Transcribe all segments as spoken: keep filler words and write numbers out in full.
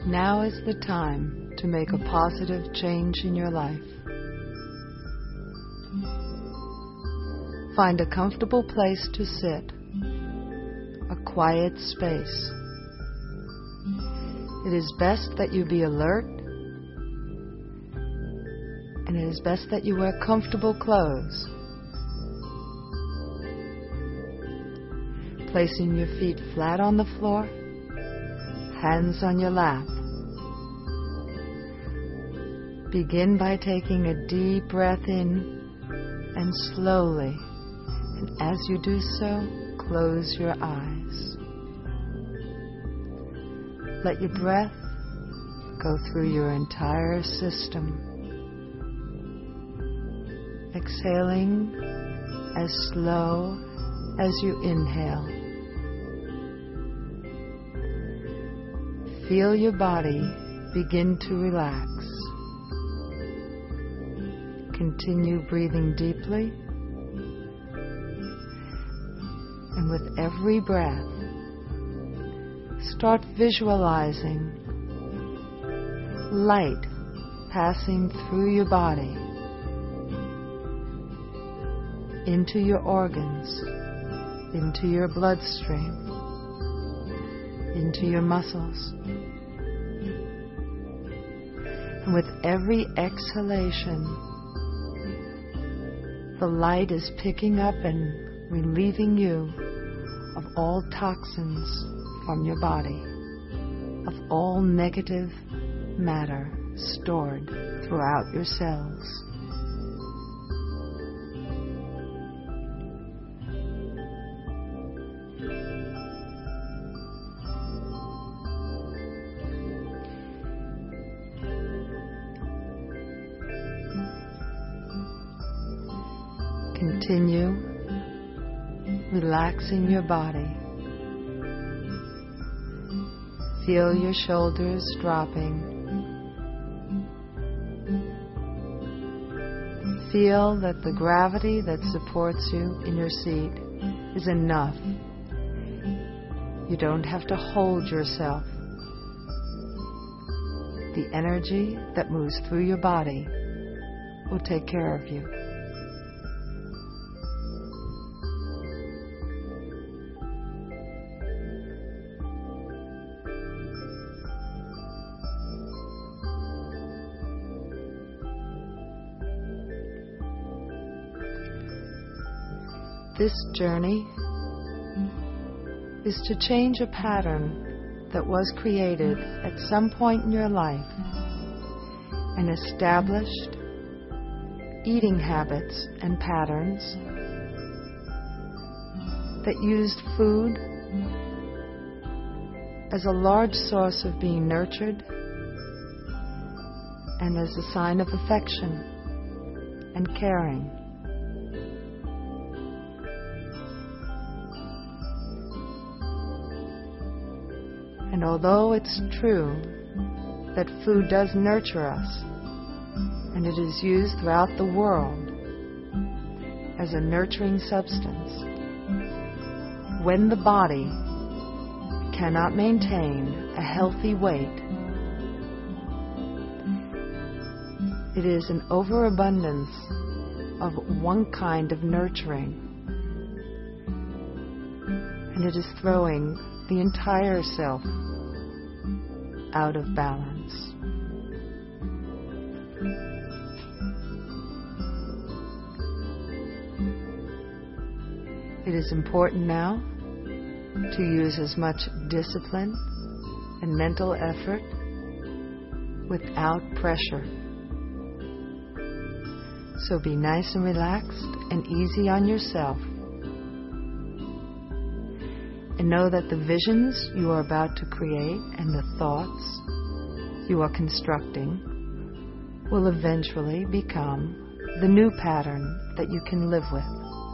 Now is the time to make a positive change in your life. Find a comfortable place to sit, a quiet space. It is best that you be alert, and it is best that you wear comfortable clothes. Placing your feet flat on the floor, hands on your lap. Begin by taking a deep breath in and slowly, and as you do so, close your eyes. Let your breath go through your entire system, exhaling as slow as you inhale. Feel your body begin to relax. Continue breathing deeply, and with every breath, start visualizing light passing through your body into your organs, into your bloodstream, into your muscles. And with every exhalation, the light is picking up and relieving you of all toxins from your body, of all negative matter stored throughout your cells. Continue relaxing your body. Feel your shoulders dropping. Feel that the gravity that supports you in your seat is enough. You don't have to hold yourself. The energy that moves through your body will take care of you. This journey is to change a pattern that was created at some point in your life, and established eating habits and patterns that used food as a large source of being nurtured and as a sign of affection and caring. And although it's true that food does nurture us, and it is used throughout the world as a nurturing substance, when the body cannot maintain a healthy weight, it is an overabundance of one kind of nurturing, and it is throwing the entire self out of balance. It is important now to use as much discipline and mental effort without pressure. So be nice and relaxed and easy on yourself. And know that the visions you are about to create and the thoughts you are constructing will eventually become the new pattern that you can live with.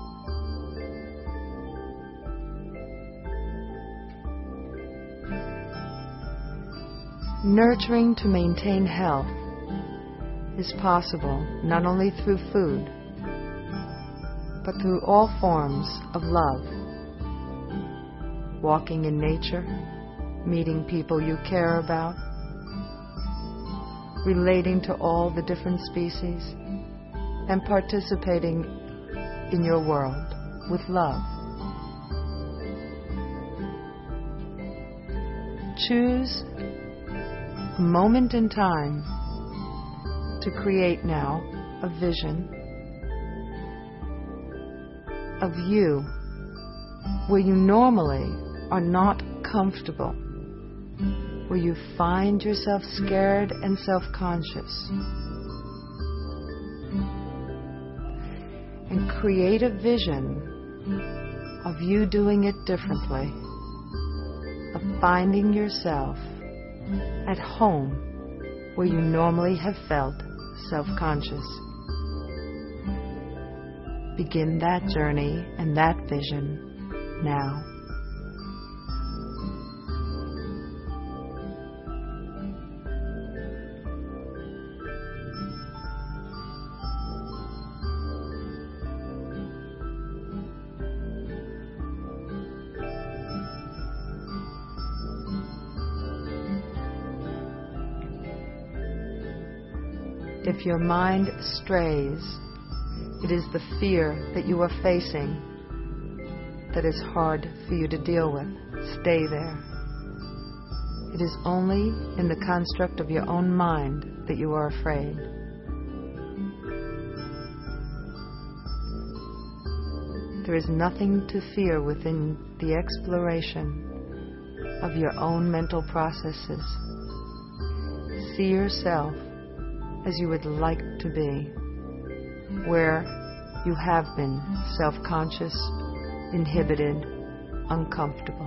Nurturing to maintain health is possible not only through food, but through all forms of love. Walking in nature, meeting people you care about, relating to all the different species, and participating in your world with love. Choose a moment in time to create now a vision of you where you normally are not comfortable, where you find yourself scared and self-conscious. And create a vision of you doing it differently, of finding yourself at home where you normally have felt self-conscious. Begin that journey and that vision now. If your mind strays, it is the fear that you are facing that is hard for you to deal with. Stay there. It is only in the construct of your own mind that you are afraid. There is nothing to fear within the exploration of your own mental processes. See yourself as you would like to be, where you have been self-conscious, inhibited, uncomfortable.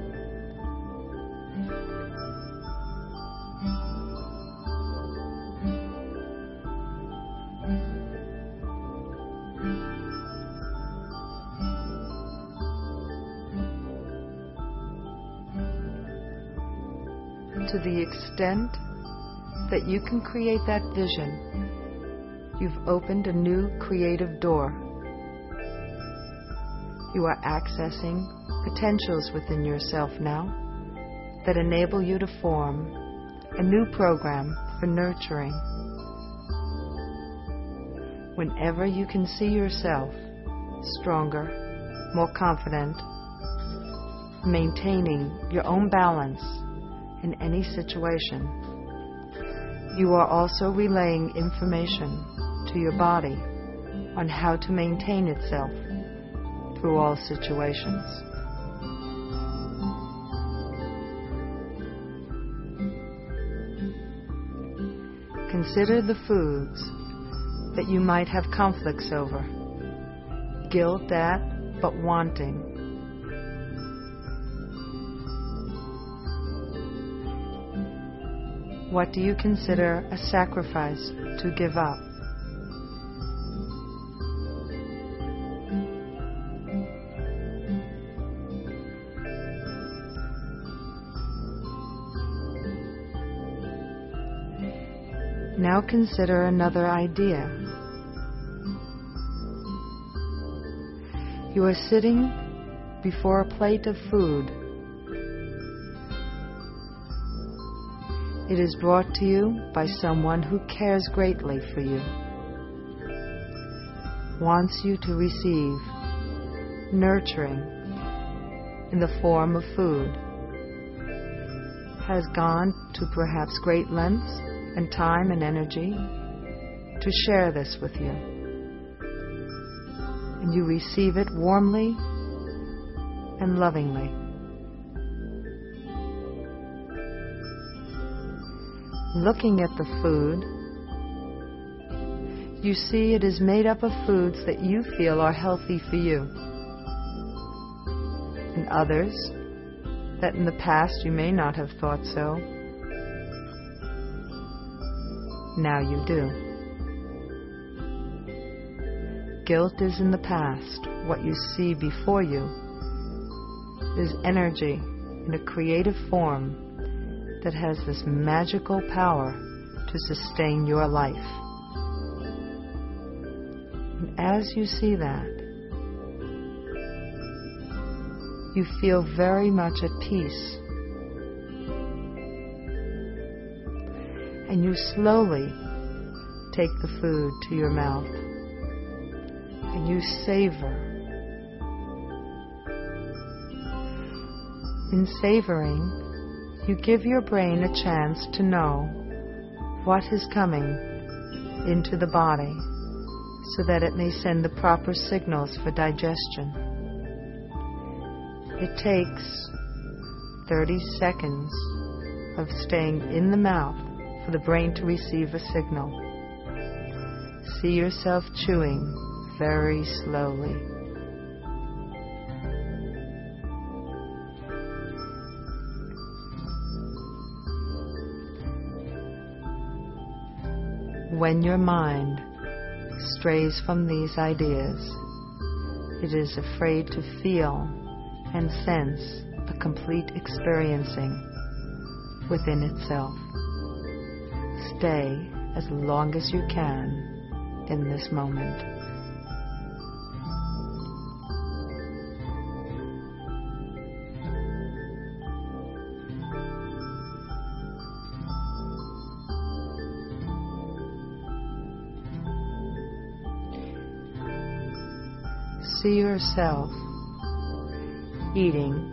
To the extent that you can create that vision, you've opened a new creative door. You are accessing potentials within yourself now that enable you to form a new program for nurturing. Whenever you can see yourself stronger, more confident, maintaining your own balance in any situation, you are also relaying information to your body on how to maintain itself through all situations. Consider the foods that you might have conflicts over, guilt at, but wanting. What do you consider a sacrifice to give up? Now consider another idea. You are sitting before a plate of food. It is brought to you by someone who cares greatly for you, wants you to receive nurturing in the form of food, has gone to perhaps great lengths and time and energy to share this with you. And you receive it warmly and lovingly. Looking at the food, you see it is made up of foods that you feel are healthy for you, and others that in the past you may not have thought so. Now you do. Guilt is in the past. What you see before you is energy in a creative form that has this magical power to sustain your life. And as you see that, you feel very much at peace. and you slowly take the food to your mouth, and you savor. In savoring, you give your brain a chance to know what is coming into the body so that it may send the proper signals for digestion. It takes thirty seconds of staying in the mouth for the brain to receive a signal. See yourself chewing very slowly. When your mind strays from these ideas, it is afraid to feel and sense a complete experiencing within itself. Stay as long as you can in this moment. See yourself eating,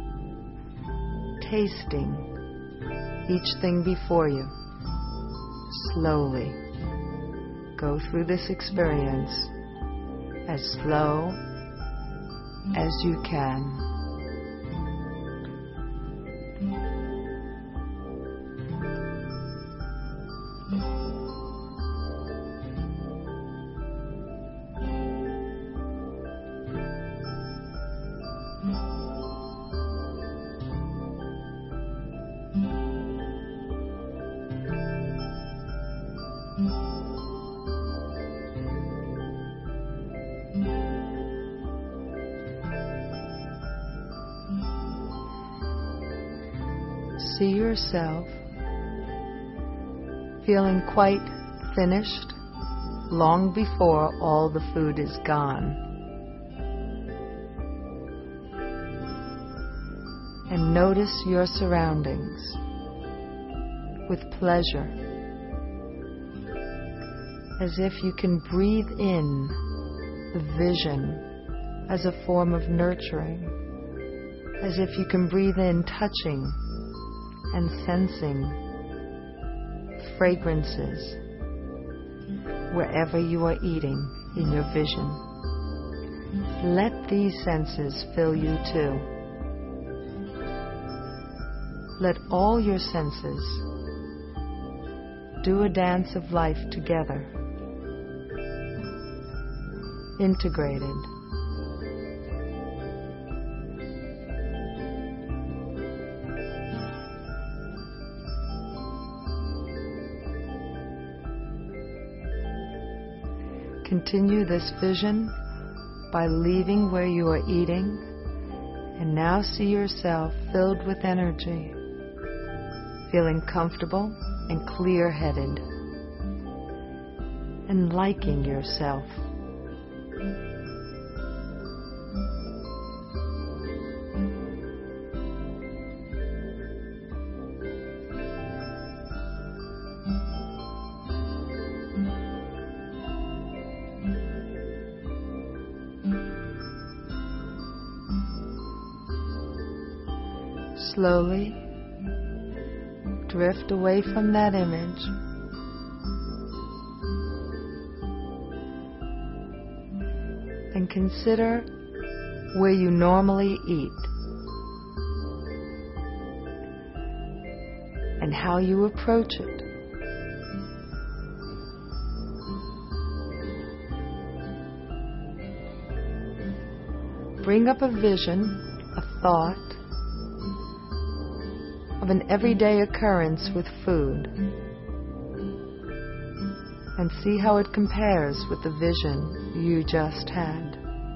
tasting each thing before you. Slowly go through this experience as slow as you can. See yourself feeling quite finished long before all the food is gone. And notice your surroundings with pleasure, as if you can breathe in the vision as a form of nurturing, as if you can breathe in touching and sensing fragrances wherever you are eating in your vision. Let these senses fill you too. Let all your senses do a dance of life together, integrated. Continue this vision by leaving where you are eating, and now see yourself filled with energy, feeling comfortable and clear-headed, and liking yourself. Slowly drift away from that image and consider where you normally eat and how you approach it. Bring up a vision, a thought, of an everyday occurrence with food, and see how it compares with the vision you just had.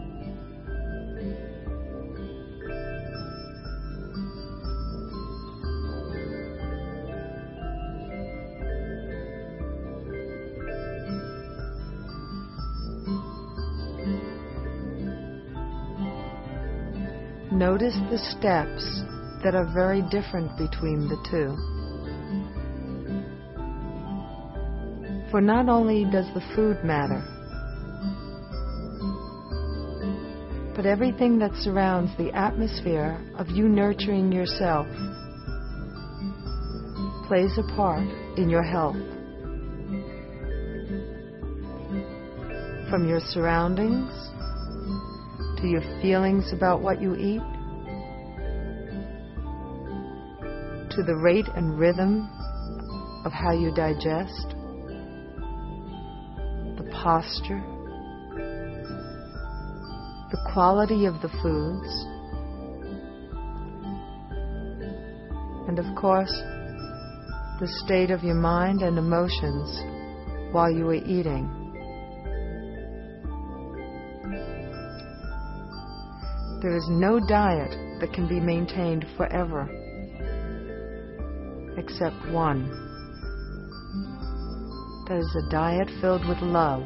Notice the steps that are very different between the two. For not only does the food matter, but everything that surrounds the atmosphere of you nurturing yourself plays a part in your health. From your surroundings to your feelings about what you eat, to the rate and rhythm of how you digest, the posture, the quality of the foods, and of course, the state of your mind and emotions while you are eating. There is no diet that can be maintained forever, except one. That is a diet filled with love,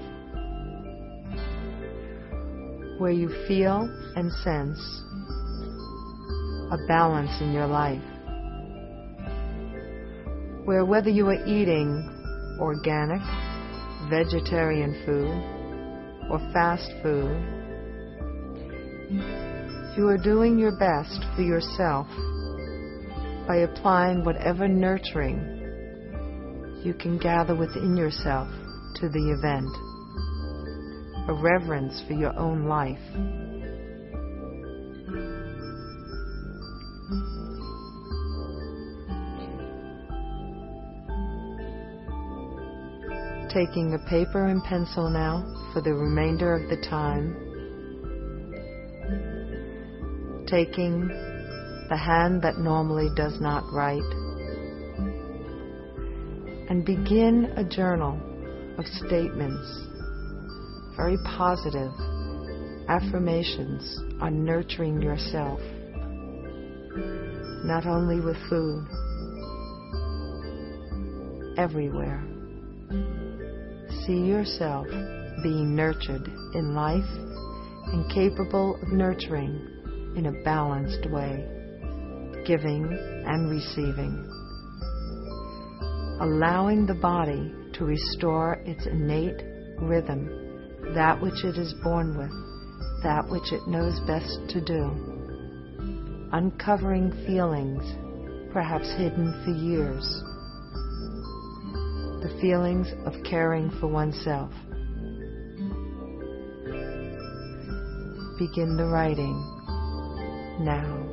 where you feel and sense a balance in your life, where whether you are eating organic, vegetarian food or fast food, you are doing your best for yourself by applying whatever nurturing you can gather within yourself to the event, a reverence for your own life. Taking a paper and pencil now for the remainder of the time, taking the hand that normally does not write, and begin a journal of statements, very positive affirmations on nurturing yourself, not only with food, everywhere. See yourself being nurtured in life and capable of nurturing in a balanced way, giving and receiving, allowing the body to restore its innate rhythm, that which it is born with, that which it knows best to do, uncovering feelings perhaps hidden for years, the feelings of caring for oneself. Begin the writing now.